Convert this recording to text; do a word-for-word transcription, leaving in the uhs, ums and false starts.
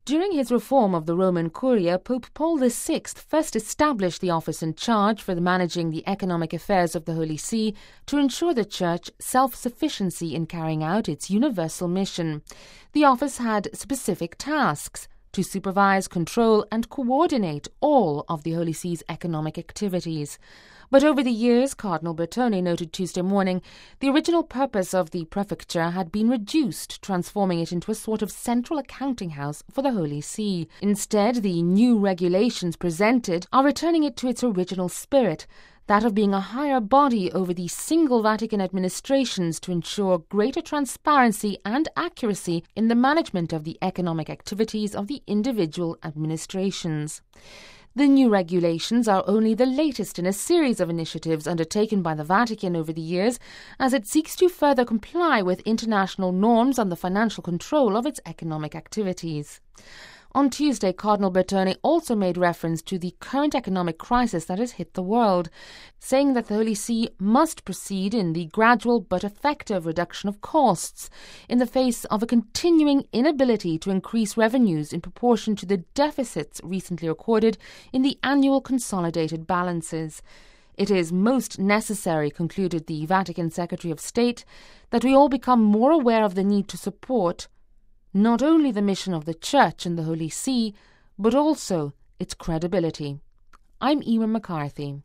During his reform of the Roman Curia, Pope Paul the Sixth first established the office in charge for the managing the economic affairs of the Holy See to ensure the Church self-sufficiency in carrying out its universal mission. The office had specific tasks to supervise, control and coordinate all of the Holy See's economic activities. But over the years, Cardinal Bertone noted Tuesday morning, the original purpose of the prefecture had been reduced, transforming it into a sort of central accounting house for the Holy See. Instead, the new regulations presented are returning it to its original spirit, that of being a higher body over the single Vatican administrations to ensure greater transparency and accuracy in the management of the economic activities of the individual administrations. The new regulations are only the latest in a series of initiatives undertaken by the Vatican over the years as it seeks to further comply with international norms on the financial control of its economic activities. On Tuesday, Cardinal Bertone also made reference to the current economic crisis that has hit the world, saying that the Holy See must proceed in the gradual but effective reduction of costs in the face of a continuing inability to increase revenues in proportion to the deficits recently recorded in the annual consolidated balances. It is most necessary, concluded the Vatican Secretary of State, that we all become more aware of the need to support not only the mission of the Church and the Holy See, but also its credibility. I'm Emer McCarthy.